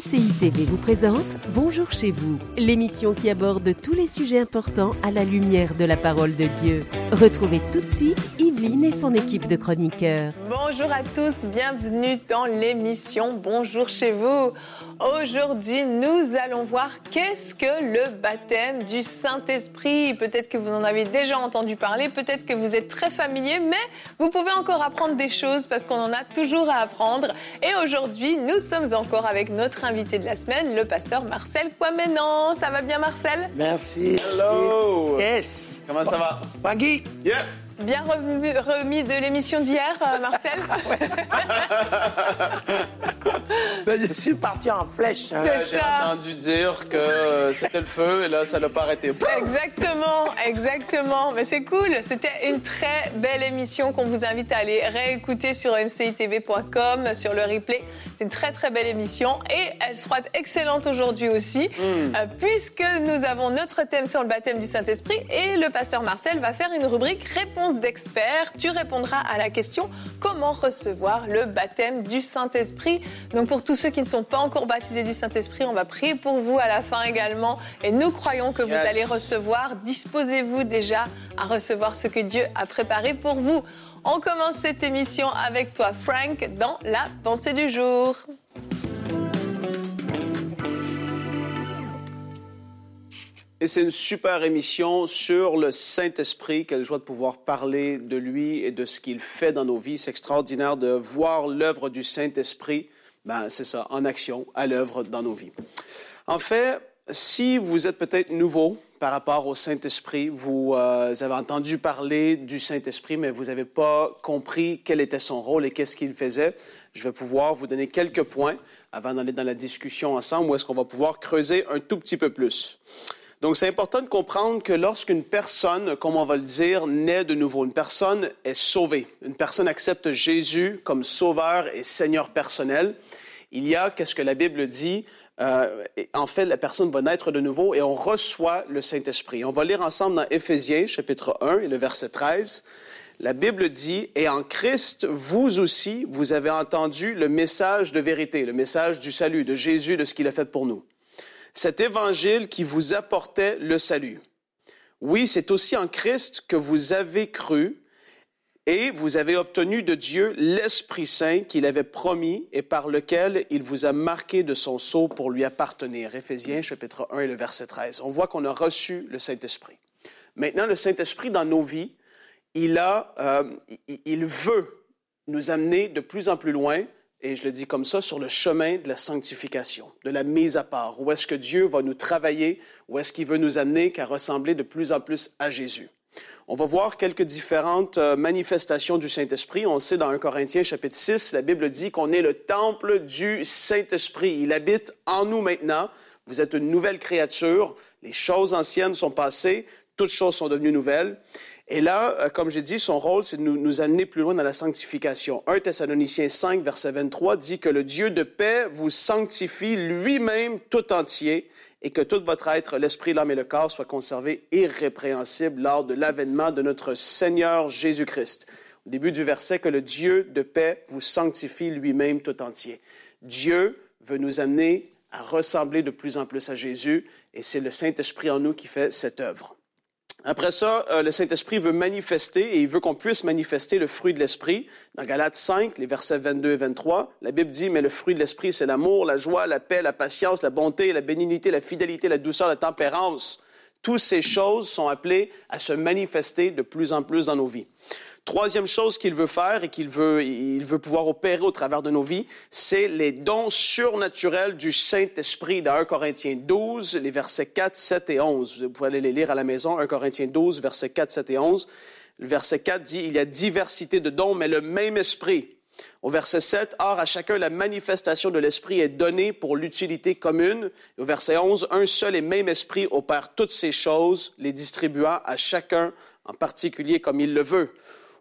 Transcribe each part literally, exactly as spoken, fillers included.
C I T V vous présente Bonjour chez vous, l'émission qui aborde tous les sujets importants à la lumière de la parole de Dieu. Retrouvez tout de suite Yveline et son équipe de chroniqueurs. Bonjour à tous, bienvenue dans l'émission Bonjour chez vous. Aujourd'hui, nous allons voir qu'est-ce que le baptême du Saint-Esprit. Peut-être que vous en avez déjà entendu parler, peut-être que vous êtes très familier, mais vous pouvez encore apprendre des choses parce qu'on en a toujours à apprendre. Et aujourd'hui, nous sommes encore avec notre invité de la semaine, le pasteur Marcel Kwamenan. Ça va bien, Marcel? Merci. Hello! Yes! Comment ça va? Pagui! Yeah! Bien remis, remis de l'émission d'hier, euh, Marcel? Ben, je suis parti en flèche. Hein. C'est J'ai ça. entendu dire que euh, c'était le feu et là, ça l'a pas arrêté. Exactement, exactement. Mais c'est cool. C'était une très belle émission qu'on vous invite à aller réécouter sur m c i t v point com, sur le replay. C'est une très, très belle émission et elle sera excellente aujourd'hui aussi, mm. euh, puisque nous avons notre thème sur le baptême du Saint-Esprit et le pasteur Marcel va faire une rubrique réponse d'experts. Tu répondras à la question comment recevoir le baptême du Saint-Esprit. Donc pour tous ceux qui ne sont pas encore baptisés du Saint-Esprit, on va prier pour vous à la fin également. Et nous croyons que vous yes. allez recevoir. Disposez-vous déjà à recevoir ce que Dieu a préparé pour vous. On commence cette émission avec toi, Frank, dans la pensée du jour. Et c'est une super émission sur le Saint-Esprit. Quelle joie de pouvoir parler de lui et de ce qu'il fait dans nos vies. C'est extraordinaire de voir l'œuvre du Saint-Esprit, ben, c'est ça, en action, à l'œuvre dans nos vies. En fait, si vous êtes peut-être nouveau par rapport au Saint-Esprit, vous euh, avez entendu parler du Saint-Esprit, mais vous n'avez pas compris quel était son rôle et qu'est-ce qu'il faisait, je vais pouvoir vous donner quelques points avant d'aller dans la discussion ensemble où est-ce qu'on va pouvoir creuser un tout petit peu plus. Donc, c'est important de comprendre que lorsqu'une personne, comme on va le dire, naît de nouveau, une personne est sauvée, une personne accepte Jésus comme sauveur et Seigneur personnel, il y a, qu'est-ce que la Bible dit, euh, en fait, la personne va naître de nouveau et on reçoit le Saint-Esprit. On va lire ensemble dans Éphésiens, chapitre un, et le verset treize. La Bible dit, « Et en Christ, vous aussi, vous avez entendu le message de vérité, le message du salut, de Jésus, de ce qu'il a fait pour nous. » Cet évangile qui vous apportait le salut. Oui, c'est aussi en Christ que vous avez cru et vous avez obtenu de Dieu l'Esprit Saint qu'il avait promis et par lequel il vous a marqué de son sceau pour lui appartenir. Éphésiens, chapitre un et le verset treize. On voit qu'on a reçu le Saint-Esprit. Maintenant, le Saint-Esprit, dans nos vies, il, a, euh, il veut nous amener de plus en plus loin, et je le dis comme ça, sur le chemin de la sanctification, de la mise à part. Où est-ce que Dieu va nous travailler? Où est-ce qu'il veut nous amener qu'à ressembler de plus en plus à Jésus? On va voir quelques différentes manifestations du Saint-Esprit. On sait dans un Corinthiens, chapitre six, la Bible dit qu'on est le temple du Saint-Esprit. Il habite en nous maintenant. Vous êtes une nouvelle créature. Les choses anciennes sont passées. Toutes choses sont devenues nouvelles. Et là, comme j'ai dit, son rôle, c'est de nous, nous amener plus loin dans la sanctification. un Thessaloniciens cinq, verset vingt-trois, dit que le Dieu de paix vous sanctifie lui-même tout entier et que tout votre être, l'esprit, l'âme et le corps, soient conservés irrépréhensibles lors de l'avènement de notre Seigneur Jésus-Christ. Au début du verset, que le Dieu de paix vous sanctifie lui-même tout entier. Dieu veut nous amener à ressembler de plus en plus à Jésus et c'est le Saint-Esprit en nous qui fait cette œuvre. Après ça, euh, le Saint-Esprit veut manifester et il veut qu'on puisse manifester le fruit de l'Esprit. Dans Galates cinq, les versets vingt-deux et vingt-trois, la Bible dit « Mais le fruit de l'Esprit, c'est l'amour, la joie, la paix, la patience, la bonté, la bénignité, la fidélité, la douceur, la tempérance. » Toutes ces choses sont appelées à se manifester de plus en plus dans nos vies. Troisième chose qu'il veut faire et qu'il veut, il veut pouvoir opérer au travers de nos vies, c'est les dons surnaturels du Saint-Esprit dans un Corinthiens douze, les versets quatre, sept et onze. Vous pouvez aller les lire à la maison, un Corinthiens douze, versets quatre, sept et onze. Le verset quatre dit, il y a diversité de dons, mais le même Esprit. Au verset sept, « Or, à chacun, la manifestation de l'Esprit est donnée pour l'utilité commune. » Et au verset onze, « Un seul et même Esprit opère toutes ces choses, les distribuant à chacun en particulier comme il le veut. »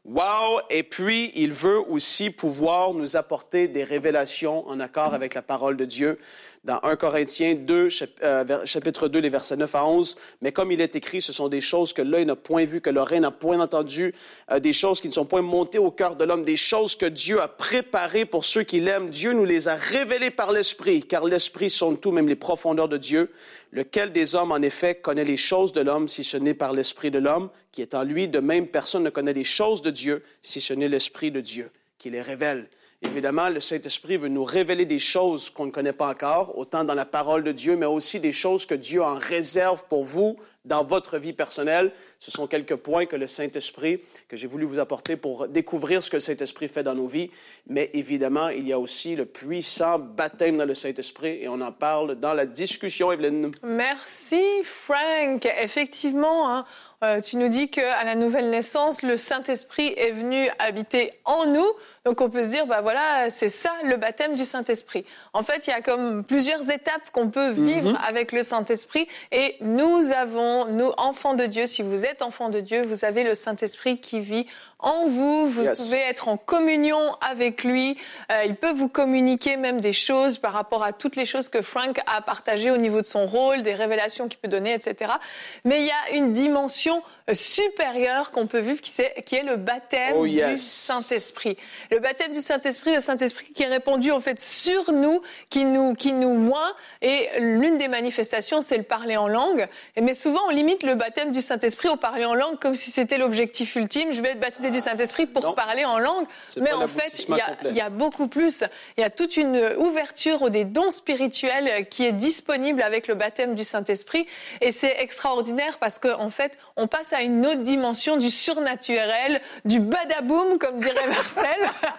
Wow! Et puis, il veut aussi pouvoir nous apporter des révélations en accord avec la parole de Dieu. Dans un Corinthiens deux, chapitre deux, les versets neuf à onze, « Mais comme il est écrit, ce sont des choses que l'œil n'a point vues, que l'oreille n'a point entendues, euh, des choses qui ne sont point montées au cœur de l'homme, des choses que Dieu a préparées pour ceux qui l'aiment. Dieu nous les a révélées par l'Esprit, car l'Esprit sonde tout, même les profondeurs de Dieu. Lequel des hommes, en effet, connaît les choses de l'homme, si ce n'est par l'Esprit de l'homme, qui est en lui? De même, personne ne connaît les choses de Dieu, si ce n'est l'Esprit de Dieu, qui les révèle. » Évidemment, le Saint-Esprit veut nous révéler des choses qu'on ne connaît pas encore, autant dans la parole de Dieu, mais aussi des choses que Dieu en réserve pour vous dans votre vie personnelle. Ce sont quelques points que le Saint-Esprit, que j'ai voulu vous apporter pour découvrir ce que le Saint-Esprit fait dans nos vies. Mais évidemment, il y a aussi le puissant baptême dans le Saint-Esprit et on en parle dans la discussion, Evelyne. Merci, Frank. Effectivement, hein, euh, tu nous dis qu'à la nouvelle naissance, le Saint-Esprit est venu habiter en nous. Donc, on peut se dire, bah voilà, c'est ça le baptême du Saint-Esprit. En fait, il y a comme plusieurs étapes qu'on peut vivre mm-hmm. avec le Saint-Esprit. Et nous avons, nous, enfants de Dieu, si vous êtes enfants de Dieu, vous avez le Saint-Esprit qui vit en vous. Vous yes. pouvez être en communion avec lui. Euh, il peut vous communiquer même des choses par rapport à toutes les choses que Frank a partagées au niveau de son rôle, des révélations qu'il peut donner, et cetera. Mais il y a une dimension supérieure qu'on peut vivre qui, qui est le baptême oh, yes. du Saint-Esprit. Le baptême du Saint-Esprit, le Saint-Esprit qui est répandu en fait sur nous, qui nous, qui nous oint. Et l'une des manifestations, c'est le parler en langue. Mais souvent, on limite le baptême du Saint-Esprit au parler en langue comme si c'était l'objectif ultime. Je vais être baptisé du Saint-Esprit pour non. parler en langue. C'est mais en fait, il y, y a beaucoup plus. Il y a toute une ouverture des dons spirituels qui est disponible avec le baptême du Saint-Esprit. Et c'est extraordinaire parce qu'en en fait, on passe à une autre dimension du surnaturel, du badaboum, comme dirait Marcel,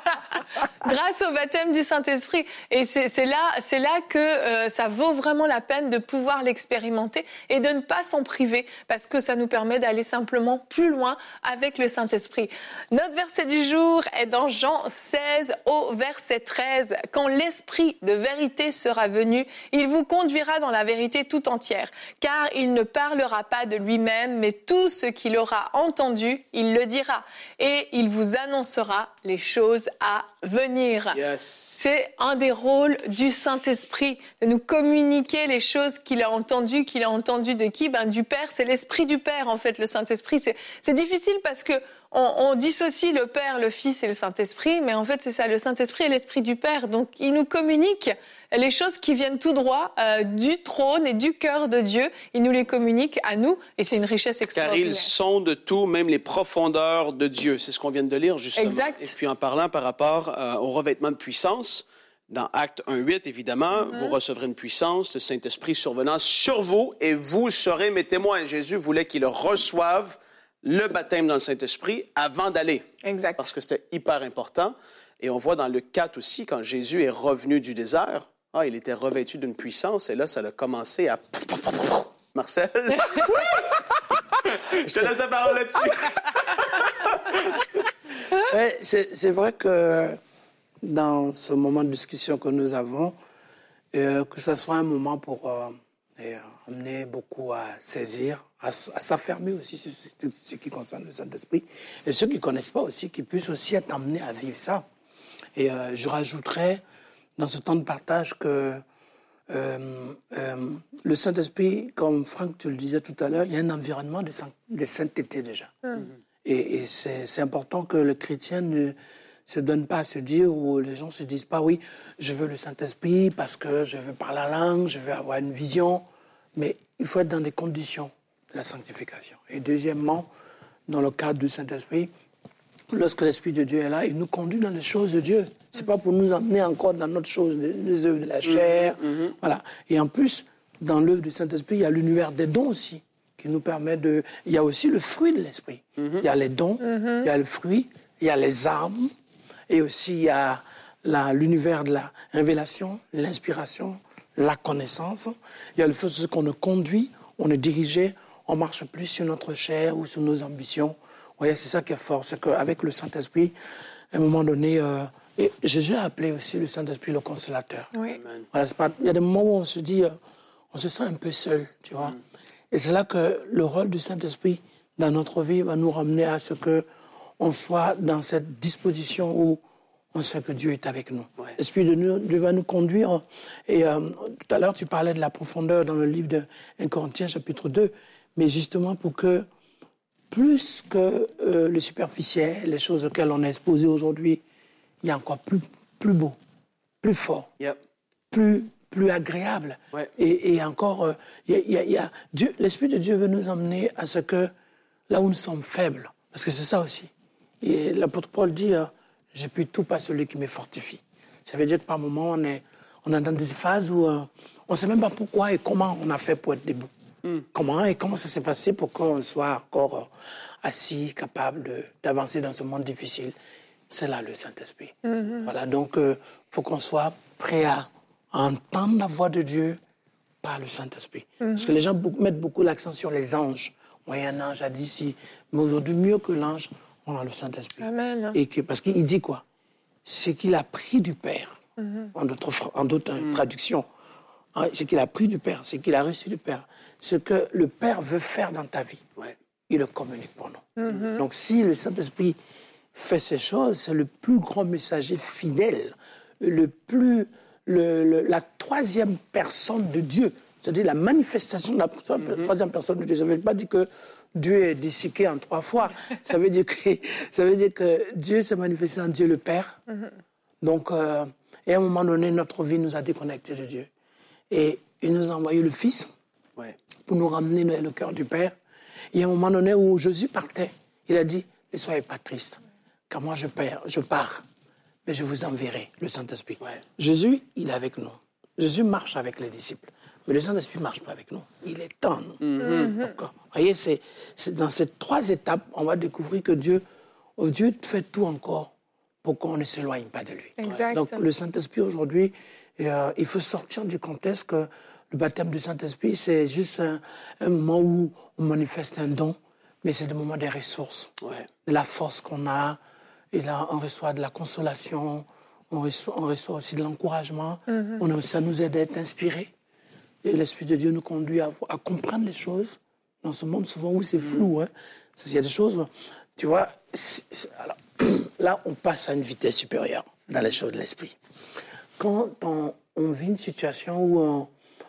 grâce au baptême du Saint-Esprit. Et c'est, c'est là, c'est là que euh, ça vaut vraiment la peine de pouvoir l'expérimenter et de ne pas s'en priver parce que ça nous permet d'aller simplement plus loin avec le Saint-Esprit. Notre verset du jour est dans Jean seize au verset treize. « Quand l'Esprit de vérité sera venu, il vous conduira dans la vérité tout entière, car il ne parlera pas de lui-même, mais tout ce qu'il aura entendu, il le dira, et il vous annoncera les choses à venir. Yes. » C'est un des rôles du Saint-Esprit, de nous communiquer les choses qu'il a entendues, qu'il a entendues de qui? Ben, du Père, c'est l'Esprit du Père, en fait, le Saint-Esprit. C'est, c'est difficile parce que on, on dissocie le Père, le Fils et le Saint-Esprit, mais en fait, c'est ça, le Saint-Esprit est l'Esprit du Père. Donc, il nous communique les choses qui viennent tout droit euh, du trône et du cœur de Dieu. Il nous les communique à nous, et c'est une richesse extraordinaire. Car ils sondent tout, même les profondeurs de Dieu. C'est ce qu'on vient de lire, justement. Exact. Et puis, en parlant par rapport euh, au revêtement de puissance, dans Actes un huit, évidemment, mm-hmm. vous recevrez une puissance, le Saint-Esprit survenant sur vous, et vous serez mes témoins. Jésus voulait qu'ils reçoivent le baptême dans le Saint-Esprit avant d'aller. Exact. Parce que c'était hyper important. Et on voit dans le quatre aussi, quand Jésus est revenu du désert, ah, il était revêtu d'une puissance, et là, ça a commencé à... Marcel? Je te laisse la parole là-dessus. Ouais, c'est, c'est vrai que dans ce moment de discussion que nous avons, euh, que ce soit un moment pour euh, et, euh, amener beaucoup à saisir, à, à s'affermer aussi sur ce qui concerne le Saint-Esprit, et ceux qui ne connaissent pas aussi, qui puissent aussi être amenés à vivre ça. Et euh, je rajouterais dans ce temps de partage que euh, euh, le Saint-Esprit, comme Franck tu le disais tout à l'heure, il y a un environnement de, de sainteté déjà. Mm-hmm. Et, et c'est, c'est important que le chrétien ne se donne pas à se dire, ou les gens ne se disent pas, oui, je veux le Saint-Esprit parce que je veux parler la langue, je veux avoir une vision. Mais il faut être dans des conditions de la sanctification. Et deuxièmement, dans le cadre du Saint-Esprit, lorsque l'Esprit de Dieu est là, il nous conduit dans les choses de Dieu. Ce n'est pas pour nous emmener encore dans notre chose, les œuvres de la chair. Mmh, mmh. Voilà. Et en plus, dans l'œuvre du Saint-Esprit, il y a l'univers des dons aussi, qui nous permet de... Il y a aussi le fruit de l'Esprit. Mmh. Il y a les dons, mmh. il y a le fruit, il y a les armes, et aussi il y a la, l'univers de la révélation, l'inspiration, la connaissance. Il y a le fait qu'on nous conduit, on est dirigé, on ne marche plus sur notre chair ou sur nos ambitions. Vous voyez, c'est ça qui est fort, c'est qu'avec le Saint-Esprit, à un moment donné, euh, et Jésus a appelé aussi le Saint-Esprit le consolateur. Oui. Voilà, c'est pas, il y a des moments où on se dit, euh, on se sent un peu seul, tu vois. Mm. Et c'est là que le rôle du Saint-Esprit dans notre vie va nous ramener à ce que on soit dans cette disposition où on sait que Dieu est avec nous. Ouais. L'Esprit de Dieu, Dieu va nous conduire. Et euh, tout à l'heure, tu parlais de la profondeur dans le livre de un Corinthiens, chapitre deux. Mais justement pour que, plus que euh, le superficiel, les choses auxquelles on est exposé aujourd'hui, il y a encore plus, plus beau, plus fort, Yep. plus, plus agréable. Ouais. Et, et encore, euh, il y a, il y a, il y a Dieu, l'Esprit de Dieu veut nous emmener à ce que, là où nous sommes faibles, parce que c'est ça aussi. Et l'apôtre Paul dit, euh, je puis tout par celui qui me fortifie. Ça veut dire que par moments, on est, on est dans des phases où euh, on ne sait même pas pourquoi et comment on a fait pour être debout. Mm. Comment et comment ça s'est passé pour qu'on soit encore euh, assis, capable de, d'avancer dans ce monde difficile. C'est là le Saint-Esprit. Mm-hmm. Voilà, donc il euh, faut qu'on soit prêt à entendre la voix de Dieu par le Saint-Esprit. Mm-hmm. Parce que les gens beaucoup, mettent beaucoup l'accent sur les anges. Oui, un ange a dit ici. Mais aujourd'hui, mieux que l'ange, on a le Saint-Esprit. Amen. Et que, parce qu'il dit quoi? C'est qu'il a pris du Père, mm-hmm. en d'autres, en d'autres mm. traductions. Hein, c'est qu'il a pris du Père, c'est qu'il a reçu du Père. Ce que le Père veut faire dans ta vie, ouais. il le communique pour nous. Mm-hmm. Donc si le Saint-Esprit fait ces choses, c'est le plus grand messager fidèle, le plus, le, le, la troisième personne de Dieu, c'est-à-dire la manifestation de la mm-hmm. troisième personne de Dieu. Ça ne veut pas dire que Dieu est disséqué en trois fois. Ça veut dire que, ça veut dire que Dieu s'est manifesté en Dieu le Père. Mm-hmm. Donc, euh, et à un moment donné, notre vie nous a déconnectés de Dieu. Et il nous a envoyé le Fils ouais. pour nous ramener le cœur du Père. Et à un moment donné où Jésus partait, il a dit, ne soyez pas tristes, car moi je pars, je pars, mais je vous enverrai le Saint-Esprit. Ouais. Jésus, il est avec nous. Jésus marche avec les disciples. Mais le Saint-Esprit ne marche pas avec nous. Il est en nous. Mm-hmm. Donc, vous voyez, c'est, c'est dans ces trois étapes, on va découvrir que Dieu, oh, Dieu fait tout encore pour qu'on ne s'éloigne pas de lui. Exact. Donc le Saint-Esprit aujourd'hui, euh, il faut sortir du contexte que le baptême du Saint-Esprit, c'est juste un, un moment où on manifeste un don, mais c'est le moment des ressources, ouais. de la force qu'on a. Et là, on reçoit de la consolation, on reçoit, on reçoit aussi de l'encouragement. Mm-hmm. On, ça nous aide à être inspirés. Et l'Esprit de Dieu nous conduit à, à comprendre les choses dans ce monde souvent où c'est flou. Hein. Il y a des choses, tu vois, c'est, c'est, alors, là, on passe à une vitesse supérieure dans les choses de l'Esprit. Quand on, on vit une situation où on,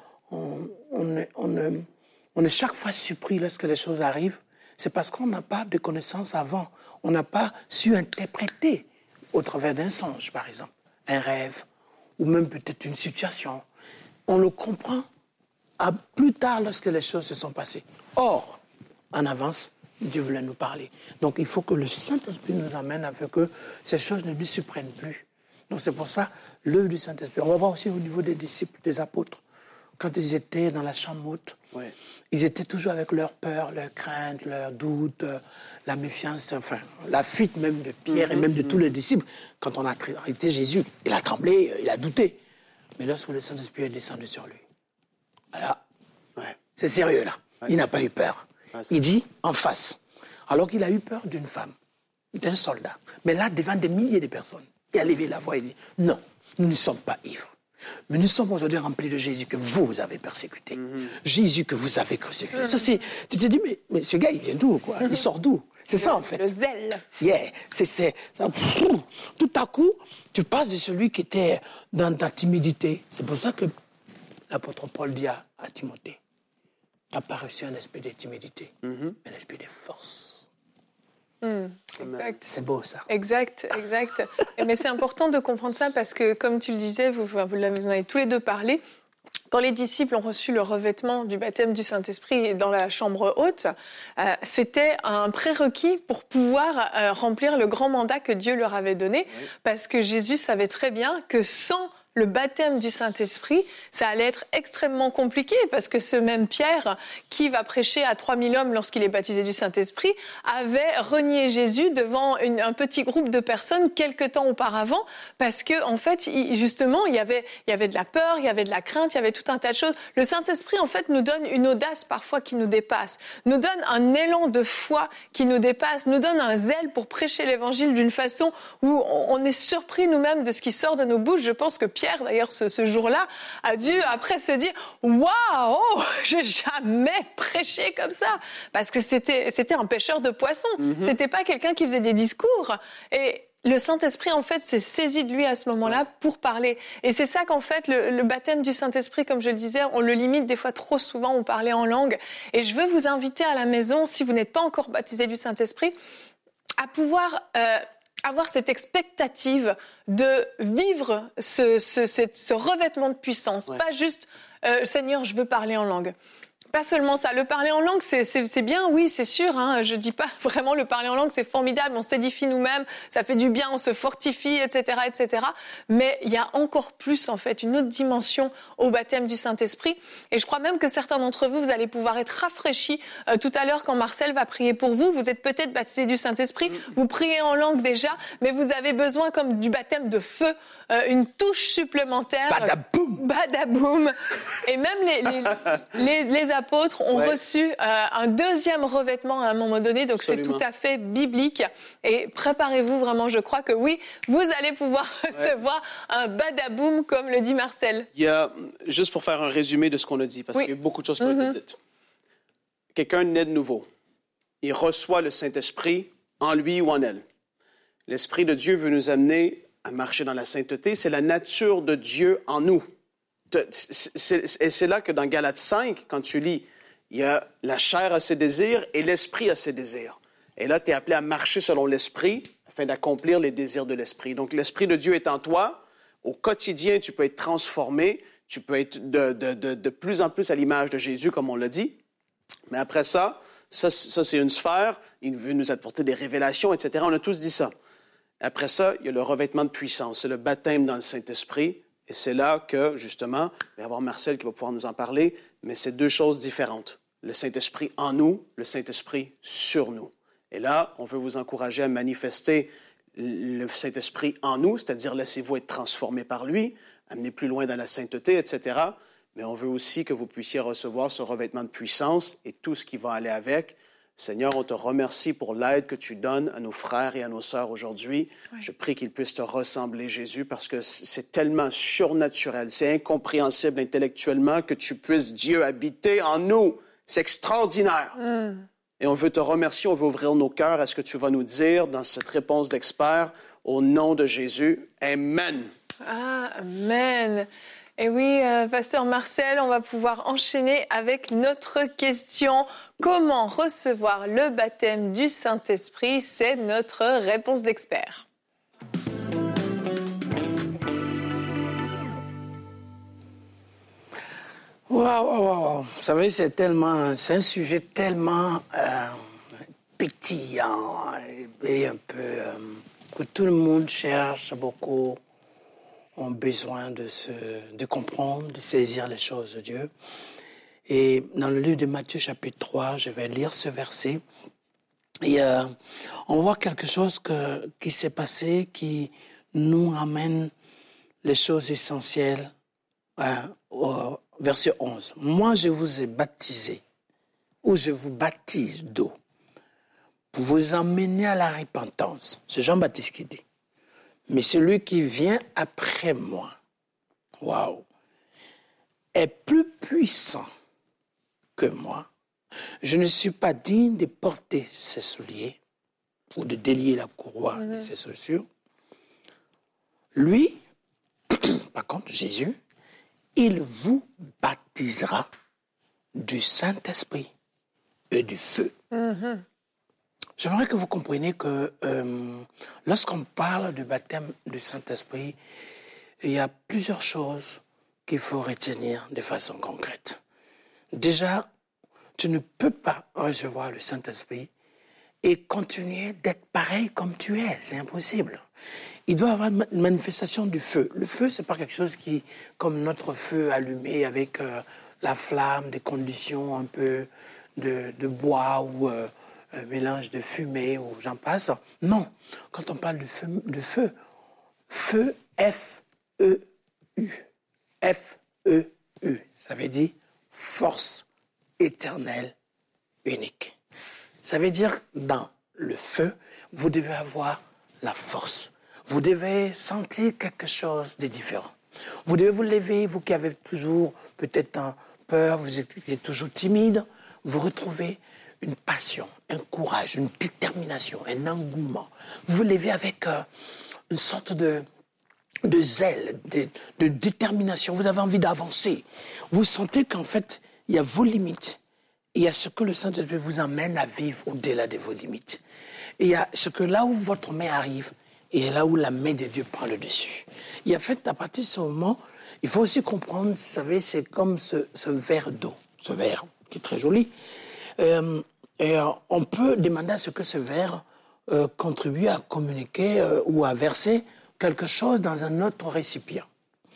on, on, est, on, est, on est chaque fois surpris lorsque les choses arrivent, c'est parce qu'on n'a pas de connaissances avant. On n'a pas su interpréter au travers d'un songe, par exemple, un rêve, ou même peut-être une situation. On le comprend à plus tard lorsque les choses se sont passées. Or, en avance, Dieu voulait nous parler. Donc, il faut que le Saint-Esprit nous amène afin que ces choses ne lui surprennent plus. Donc, c'est pour ça l'œuvre du Saint-Esprit. On va voir aussi au niveau des disciples, des apôtres. Quand ils étaient dans la chambre haute, ouais. ils étaient toujours avec leur peur, leur crainte, leur doute, la méfiance, enfin, la fuite même de Pierre mm-hmm. et même de mm-hmm. tous les disciples. Quand on a arrêté Jésus, il a tremblé, il a douté. Mais lorsque le Saint-Esprit est descendu sur lui, voilà, ouais. c'est sérieux là. Ouais. Il n'a pas eu peur. Ah, il dit en face, alors qu'il a eu peur d'une femme, d'un soldat. Mais là, devant des milliers de personnes, il a levé la voix et dit, non, nous ne sommes pas ivres. Mais nous sommes aujourd'hui remplis de Jésus que vous, vous avez persécuté. Mm-hmm. Jésus que vous avez crucifié. Mm-hmm. Ça, c'est, tu te dis, mais, mais ce gars, il vient d'où, quoi? Mm-hmm. Il sort d'où? C'est ça, en fait. Le zèle. Yeah, c'est, c'est, ça, pff, tout à coup, tu passes de celui qui était dans ta timidité. C'est pour ça que l'apôtre Paul dit à, à Timothée, tu n'as pas reçu un esprit de timidité, mm-hmm. mais un esprit de force. Mmh, exact. C'est beau, ça. Exact, exact. Mais c'est important de comprendre ça parce que, comme tu le disais, vous, vous, vous en avez tous les deux parlé, quand les disciples ont reçu le revêtement du baptême du Saint-Esprit dans la chambre haute, euh, c'était un prérequis pour pouvoir euh, remplir le grand mandat que Dieu leur avait donné, oui. parce que Jésus savait très bien que sans le baptême du Saint-Esprit, ça allait être extrêmement compliqué parce que ce même Pierre, qui va prêcher à trois mille hommes lorsqu'il est baptisé du Saint-Esprit, avait renié Jésus devant une, un petit groupe de personnes quelque temps auparavant parce que, en fait, il, justement, il y avait, il y avait de la peur, il y avait de la crainte, il y avait tout un tas de choses. Le Saint-Esprit, en fait, nous donne une audace parfois qui nous dépasse, nous donne un élan de foi qui nous dépasse, nous donne un zèle pour prêcher l'Évangile d'une façon où on, on est surpris nous-mêmes de ce qui sort de nos bouches. Je pense que Pierre Pierre, d'ailleurs, ce, ce jour-là, a dû après se dire « Waouh, oh, j'ai jamais prêché comme ça !» Parce que c'était, c'était un pêcheur de poissons. Mm-hmm. C'était pas quelqu'un qui faisait des discours. Et le Saint-Esprit, en fait, s'est saisi de lui à ce moment-là pour parler. Et c'est ça qu'en fait, le, le baptême du Saint-Esprit, comme je le disais, on le limite des fois trop souvent, on parlait en langue. Et je veux vous inviter à la maison, si vous n'êtes pas encore baptisé du Saint-Esprit, à pouvoir euh, avoir cette expectative de vivre ce, ce, ce, ce revêtement de puissance. Ouais. Pas juste euh, « Seigneur, je veux parler en langue ». Pas seulement ça. Le parler en langue, c'est, c'est, c'est bien, oui, c'est sûr. Hein. Je dis pas vraiment le parler en langue, c'est formidable. On s'édifie nous-mêmes, ça fait du bien, on se fortifie, et cetera, et cetera. Mais il y a encore plus, en fait, une autre dimension au baptême du Saint-Esprit. Et je crois même que certains d'entre vous, vous allez pouvoir être rafraîchis. Euh, tout à l'heure, quand Marcel va prier pour vous, vous êtes peut-être baptisé du Saint-Esprit, vous priez en langue déjà, mais vous avez besoin comme du baptême de feu, euh, une touche supplémentaire. Badaboum! Badaboum! Et même les, les, les, les apôtres ont ouais. reçu euh, un deuxième revêtement à un moment donné, donc Absolument. C'est tout à fait biblique. Et préparez-vous vraiment, je crois que oui, vous allez pouvoir recevoir ouais. un badaboum, comme le dit Marcel. Il y a, juste pour faire un résumé de ce qu'on a dit, parce oui. qu'il y a beaucoup de choses qui ont mm-hmm. été dites. Quelqu'un naît de nouveau. Il reçoit le Saint-Esprit en lui ou en elle. L'Esprit de Dieu veut nous amener à marcher dans la sainteté. C'est la nature de Dieu en nous. Et c'est là que dans Galates cinq, quand tu lis, il y a la chair a ses désirs et l'esprit a ses désirs. Et là, tu es appelé à marcher selon l'esprit afin d'accomplir les désirs de l'esprit. Donc, l'Esprit de Dieu est en toi. Au quotidien, tu peux être transformé. Tu peux être de, de, de, de plus en plus à l'image de Jésus, comme on l'a dit. Mais après ça, ça, ça c'est une sphère. Il veut nous apporter des révélations, et cetera. On a tous dit ça. Après ça, il y a le revêtement de puissance. C'est le baptême dans le Saint-Esprit. Et c'est là que, justement, il va y avoir Marcel qui va pouvoir nous en parler, mais c'est deux choses différentes. Le Saint-Esprit en nous, le Saint-Esprit sur nous. Et là, on veut vous encourager à manifester le Saint-Esprit en nous, c'est-à-dire laissez-vous être transformés par lui, amenez plus loin dans la sainteté, et cetera. Mais on veut aussi que vous puissiez recevoir ce revêtement de puissance et tout ce qui va aller avec. Seigneur, on te remercie pour l'aide que tu donnes à nos frères et à nos sœurs aujourd'hui. Oui. Je prie qu'ils puissent te ressembler, Jésus, parce que c'est tellement surnaturel, c'est incompréhensible intellectuellement que tu puisses, Dieu, habiter en nous. C'est extraordinaire. Mm. Et on veut te remercier, on veut ouvrir nos cœurs à ce que tu vas nous dire dans cette réponse d'expert. Au nom de Jésus, Amen. Ah, Amen. Et oui, euh, Pasteur Marcel, on va pouvoir enchaîner avec notre question. Comment recevoir le baptême du Saint-Esprit? C'est notre réponse d'expert. Waouh, waouh, waouh. Vous savez, c'est tellement, c'est un sujet tellement euh, pétillant et un peu euh, que tout le monde cherche beaucoup. Ont besoin de, se, de comprendre, de saisir les choses de Dieu. Et dans le livre de Matthieu, chapitre trois, je vais lire ce verset. Et euh, on voit quelque chose que, qui s'est passé, qui nous ramène les choses essentielles euh, au verset onze. « Moi, je vous ai baptisé, ou je vous baptise d'eau, pour vous emmener à la repentance. » C'est Jean-Baptiste qui dit. Mais celui qui vient après moi, waouh, est plus puissant que moi. Je ne suis pas digne de porter ses souliers ou de délier la courroie mmh. de ses chaussures. Lui, par contre, Jésus, il vous baptisera du Saint-Esprit et du feu. Mmh. J'aimerais que vous compreniez que euh, lorsqu'on parle du baptême du Saint-Esprit, il y a plusieurs choses qu'il faut retenir de façon concrète. Déjà, tu ne peux pas recevoir le Saint-Esprit et continuer d'être pareil comme tu es. C'est impossible. Il doit y avoir une manifestation du feu. Le feu, ce n'est pas quelque chose qui, comme notre feu allumé avec euh, la flamme, des conditions un peu de, de bois ou... Euh, un mélange de fumée ou j'en passe. Non, quand on parle de feu, de feu, feu, F E U. F E U, ça veut dire force éternelle unique. Ça veut dire dans le feu, vous devez avoir la force. Vous devez sentir quelque chose de différent. Vous devez vous lever, vous qui avez toujours peut-être un peur, vous êtes toujours timide, vous retrouvez une passion, un courage, une détermination, un engouement. Vous vous levez avec euh, une sorte de, de zèle, de, de détermination. Vous avez envie d'avancer. Vous sentez qu'en fait, il y a vos limites. Et il y a ce que le Saint-Esprit vous amène à vivre au-delà de vos limites. Et il y a ce que là où votre main arrive, et là où la main de Dieu prend le dessus. Et en fait, à partir de ce moment, il faut aussi comprendre, vous savez, c'est comme ce, ce verre d'eau, ce verre qui est très joli. Euh, et euh, on peut demander à ce que ce verre euh, contribue à communiquer euh, ou à verser quelque chose dans un autre récipient.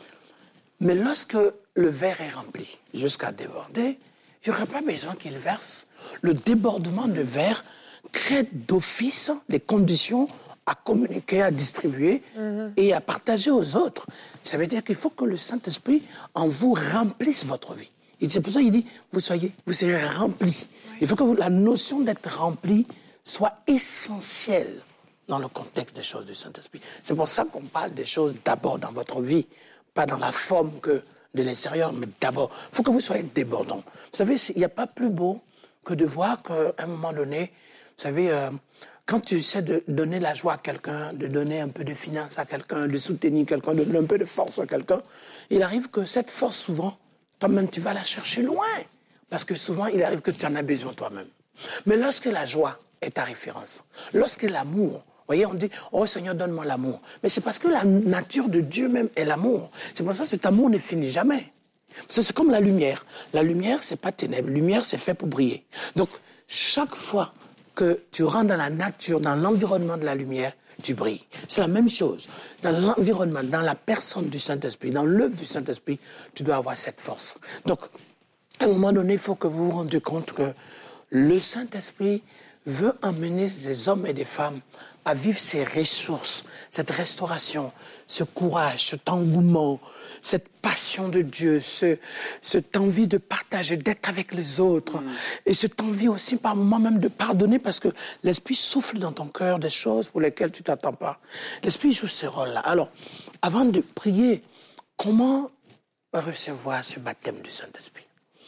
Mais lorsque le verre est rempli jusqu'à déborder, il n'y aura pas besoin qu'il verse. Le débordement de verre crée d'office les conditions à communiquer, à distribuer mm-hmm. et à partager aux autres. Ça veut dire qu'il faut que le Saint-Esprit en vous remplisse votre vie. Et c'est pour ça qu'il dit, vous soyez, vous serez remplis. Oui. Il faut que vous, la notion d'être rempli soit essentielle dans le contexte des choses du Saint-Esprit. C'est pour ça qu'on parle des choses d'abord dans votre vie, pas dans la forme que de l'extérieur, mais d'abord. Il faut que vous soyez débordant. Vous savez, il n'y a pas plus beau que de voir qu'à un moment donné, vous savez, euh, quand tu essaies de donner la joie à quelqu'un, de donner un peu de finance à quelqu'un, de soutenir quelqu'un, de donner un peu de force à quelqu'un, il arrive que cette force, souvent, toi-même, tu vas la chercher loin. Parce que souvent, il arrive que tu en as besoin toi-même. Mais lorsque la joie est ta référence, lorsque l'amour, vous voyez, on dit, oh Seigneur, donne-moi l'amour. Mais c'est parce que la nature de Dieu même est l'amour. C'est pour ça que cet amour ne finit jamais. C'est comme la lumière. La lumière, c'est pas ténèbres. La lumière, c'est fait pour briller. Donc, chaque fois que tu rentres dans la nature, dans l'environnement de la lumière, tu brilles. C'est la même chose. Dans l'environnement, dans la personne du Saint-Esprit, dans l'œuvre du Saint-Esprit, tu dois avoir cette force. Donc, à un moment donné, il faut que vous vous rendiez compte que le Saint-Esprit veut emmener des hommes et des femmes à vivre ces ressources, cette restauration, ce courage, cet engouement, cette passion de Dieu, ce, cette envie de partager, d'être avec les autres, mmh. et cette envie aussi par moments même de pardonner parce que l'Esprit souffle dans ton cœur des choses pour lesquelles tu ne t'attends pas. L'Esprit joue ce rôle-là. Alors, avant de prier, comment recevoir ce baptême du Saint-Esprit?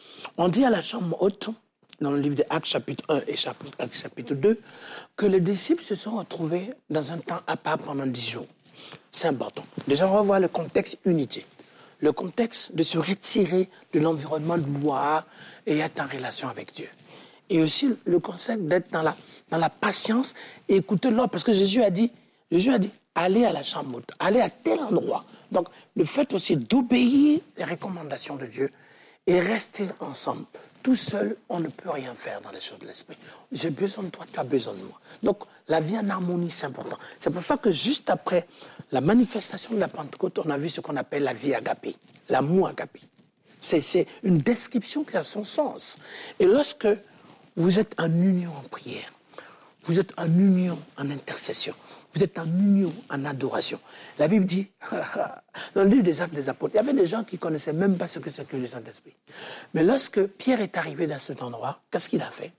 On dit à la chambre haute, dans le livre des Actes chapitre un et chapitre, chapitre deux, que les disciples se sont retrouvés dans un temps à part pendant dix jours. C'est important. Déjà, on va voir le contexte unité. Le contexte de se retirer de l'environnement de gloire et être en relation avec Dieu. Et aussi le concept d'être dans la, dans la patience et écouter l'ordre. Parce que Jésus a dit, Jésus a dit, allez à la chambre haute, allez à tel endroit. Donc, le fait aussi d'obéir les recommandations de Dieu et rester ensemble. Tout seul, on ne peut rien faire dans les choses de l'esprit. J'ai besoin de toi, tu as besoin de moi. Donc, la vie en harmonie, c'est important. C'est pour ça que juste après la manifestation de la Pentecôte, on a vu ce qu'on appelle la vie agapée, l'amour agapé. C'est, c'est une description qui a son sens. Et lorsque vous êtes en union en prière, vous êtes en union en intercession, vous êtes en union en adoration. La Bible dit, dans le livre des Actes des Apôtres, il y avait des gens qui ne connaissaient même pas ce que c'est que le Saint-Esprit. Mais lorsque Pierre est arrivé dans cet endroit, qu'est-ce qu'il a fait?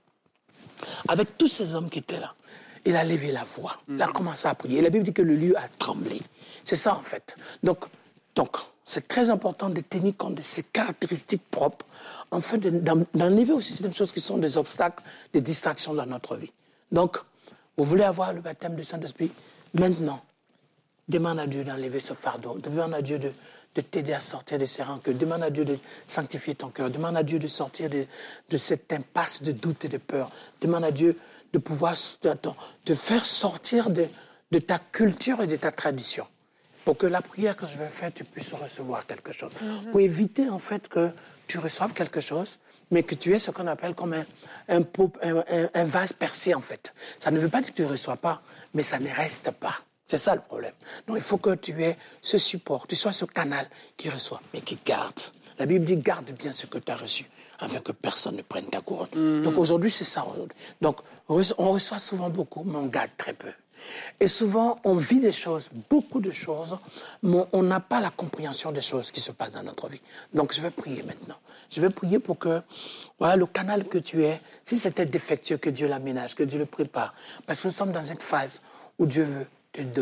Avec tous ces hommes qui étaient là, il a levé la voix, mm-hmm. il a commencé à prier. Et la Bible dit que le lieu a tremblé. C'est ça en fait. Donc, donc c'est très important de tenir compte de ces caractéristiques propres, afin de, d'enlever aussi certaines choses qui sont des obstacles, des distractions dans notre vie. Donc, vous voulez avoir le baptême du Saint-Esprit? Maintenant, demande à Dieu d'enlever ce fardeau. Demande à Dieu de, de t'aider à sortir de ces rancœurs. Demande à Dieu de sanctifier ton cœur. Demande à Dieu de sortir de, de cette impasse de doute et de peur. Demande à Dieu de pouvoir te, te faire sortir de, de ta culture et de ta tradition. Pour que la prière que je vais faire, tu puisses recevoir quelque chose. Mm-hmm. Pour éviter en fait que tu reçoives quelque chose, mais que tu aies ce qu'on appelle comme un, un, un, un, un vase percé, en fait. Ça ne veut pas dire que tu ne reçois pas, mais ça ne reste pas. C'est ça le problème. Donc, il faut que tu aies ce support, tu sois ce canal qui reçoit, mais qui garde. La Bible dit, garde bien ce que tu as reçu, afin que personne ne prenne ta couronne. Mm-hmm. Donc, aujourd'hui, c'est ça. Aujourd'hui. Donc, on reçoit souvent beaucoup, mais on garde très peu. Et souvent, on vit des choses, beaucoup de choses, mais on n'a pas la compréhension des choses qui se passent dans notre vie. Donc, je vais prier maintenant. Je vais prier pour que, voilà, le canal que tu es, si c'était défectueux, que Dieu l'aménage, que Dieu le prépare. Parce que nous sommes dans cette phase où Dieu veut te donner.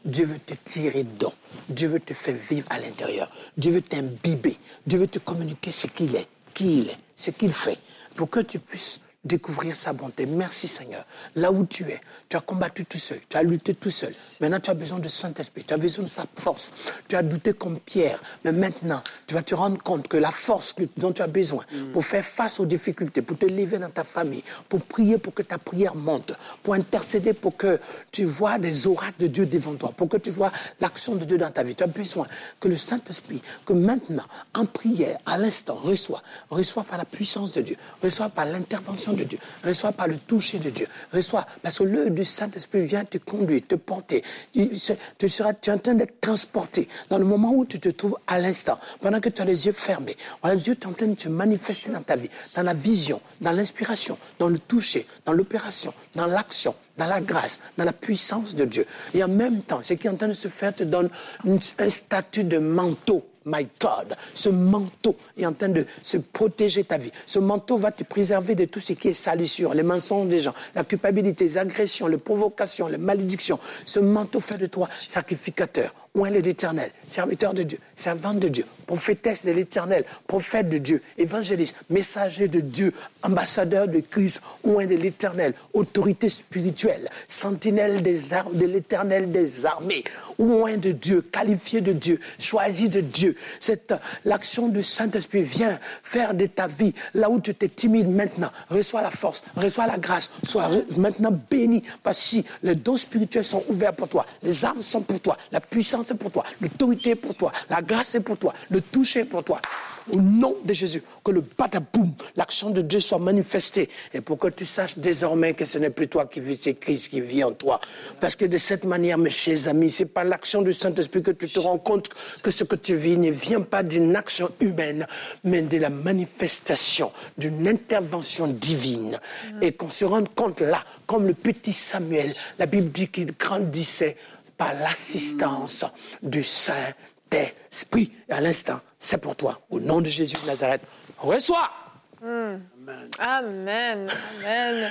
Dieu veut te tirer dedans. Dieu veut te faire vivre à l'intérieur. Dieu veut t'imbiber. Dieu veut te communiquer ce qu'il est, qui il est, ce qu'il fait, pour que tu puisses découvrir sa bonté. Merci Seigneur. Là où tu es, tu as combattu tout seul, tu as lutté tout seul. Maintenant, tu as besoin de Saint-Esprit, tu as besoin de sa force. Tu as douté comme Pierre, mais maintenant, tu vas te rendre compte que la force dont tu as besoin mm. pour faire face aux difficultés, pour te lever dans ta famille, pour prier pour que ta prière monte, pour intercéder pour que tu vois des oracles de Dieu devant toi, pour que tu vois l'action de Dieu dans ta vie. Tu as besoin que le Saint-Esprit, que maintenant, en prière, à l'instant, reçoit, reçoit par la puissance de Dieu, reçoit par l'intervention de Dieu, reçois par le toucher de Dieu, reçois, parce que l'œil du Saint-Esprit vient te conduire, te porter, tu, tu seras, tu es en train d'être transporté dans le moment où tu te trouves à l'instant, pendant que tu as les yeux fermés, voilà, Dieu est en train de se manifester dans ta vie, dans la vision, dans l'inspiration, dans le toucher, dans l'opération, dans l'action, dans la grâce, dans la puissance de Dieu. Et en même temps, ce qui est en train de se faire te donne une, un statut de manteau. My God, ce manteau est en train de se protéger ta vie. Ce manteau va te préserver de tout ce qui est salissure, les mensonges des gens, la culpabilité, les agressions, les provocations, les malédictions. Ce manteau fait de toi sacrificateur, oint de l'Éternel, serviteur de Dieu, servante de Dieu, prophétesse de l'Éternel, prophète de Dieu, évangéliste, messager de Dieu, ambassadeur de Christ, oint de l'Éternel, autorité spirituelle, sentinelle des ar- de l'Éternel des armées, oint de Dieu, qualifié de Dieu, choisi de Dieu. Cette, l'action du Saint-Esprit vient faire de ta vie, là où tu étais timide maintenant, reçois la force, reçois la grâce, sois re- maintenant béni, parce que si les dons spirituels sont ouverts pour toi, les armes sont pour toi, la puissance est pour toi, l'autorité est pour toi, la grâce est pour toi, le toucher est pour toi. Au nom de Jésus, que le bataboum, l'action de Dieu soit manifestée. Et pour que tu saches désormais que ce n'est plus toi qui vis, c'est Christ qui vit en toi. Parce que de cette manière, mes chers amis, c'est par l'action du Saint-Esprit que tu te rends compte que ce que tu vis ne vient pas d'une action humaine, mais de la manifestation d'une intervention divine. Mmh. Et qu'on se rende compte là, comme le petit Samuel, la Bible dit qu'il grandissait par l'assistance mmh. du Saint-Esprit. Et à l'instant, c'est pour toi. Au nom de Jésus de Nazareth, reçois. Mmh. Amen. Amen. Amen.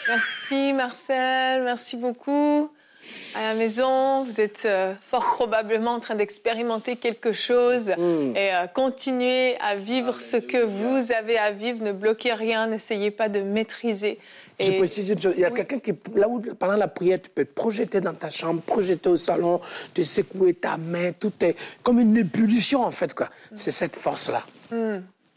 Merci Marcel, merci beaucoup. À la maison, vous êtes euh, fort probablement en train d'expérimenter quelque chose mmh. et euh, continuez à vivre Alléluia. Ce que vous avez à vivre. Ne bloquez rien, n'essayez pas de maîtriser. Et... Je précise une chose, il y a oui. quelqu'un qui, là où pendant la prière, tu peux te projeter dans ta chambre, projeter au salon, te secouer ta main, tout est comme une ébullition en fait, quoi. Mmh. C'est cette force-là. Mmh.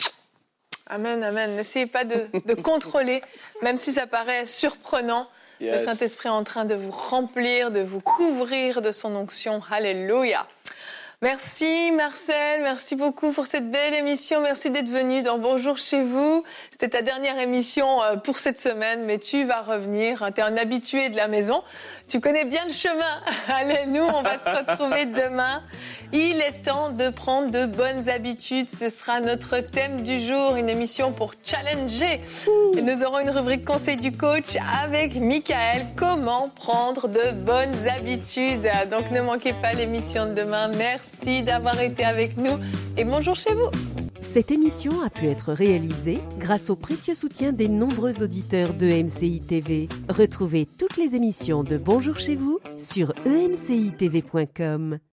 Amen, amen. N'essayez pas de, de contrôler, même si ça paraît surprenant. Yes. Le Saint-Esprit est en train de vous remplir, de vous couvrir de son onction. Alléluia. Merci Marcel, merci beaucoup pour cette belle émission. Merci d'être venu dans Bonjour chez vous. C'était ta dernière émission pour cette semaine, mais tu vas revenir. Tu es un habitué de la maison. Tu connais bien le chemin. Allez, nous, on va se retrouver demain. Il est temps de prendre de bonnes habitudes. Ce sera notre thème du jour, une émission pour challenger. Et nous aurons une rubrique Conseil du coach avec Michael. Comment prendre de bonnes habitudes. Donc ne manquez pas l'émission de demain. Merci d'avoir été avec nous et bonjour chez vous. Cette émission a pu être réalisée grâce au précieux soutien des nombreux auditeurs de M C I T V. Retrouvez toutes les émissions de Bonjour chez vous sur e m c i t v point com.